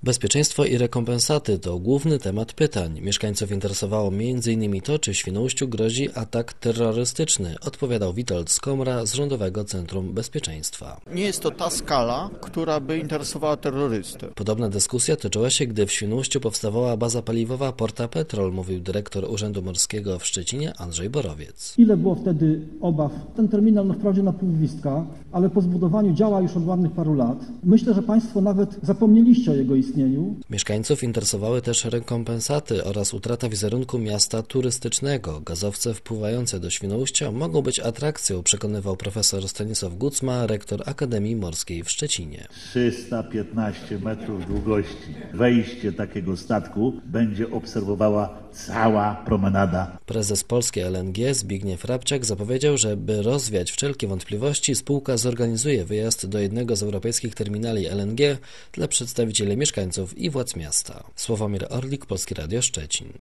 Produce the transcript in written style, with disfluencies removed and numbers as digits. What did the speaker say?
Bezpieczeństwo i rekompensaty to główny temat pytań. Mieszkańców interesowało m.in. to, czy Świnoujściu grozi atak terrorystyczny, odpowiadał Witold Skomra z Rządowego Centrum Bezpieczeństwa. Nie jest to ta skala, która by interesowała terrorystę. Podobna dyskusja toczyła się, gdy w Świnoujściu powstawała baza paliwowa Porta Petrol, mówił dyrektor Urzędu Morskiego w Szczecinie Andrzej Borowiec. Ile było wtedy obaw? Ten terminal wprawdzie na pół gwizdka, ale po zbudowaniu działa już od ładnych paru lat. Myślę, że Państwo nawet zapomnieliście o jego istnieniu. Mieszkańców interesowały też rekompensaty oraz utrata wizerunku miasta turystycznego. Gazowce wpływające do Świnoujścia mogą być atrakcją, przekonywał profesor Stanisław Gucma, rektor Akademii Morskiej w Szczecinie. 315 metrów długości. Wejście takiego statku będzie obserwowała cała promenada. Prezes Polskiej LNG Zbigniew Rabczak zapowiedział, że by rozwiać wszelkie wątpliwości, spółka zorganizuje wyjazd do jednego z europejskich terminali LNG dla przedstawicieli mieszkańców i władz miasta. Sławomir Orlik, Polskie Radio Szczecin.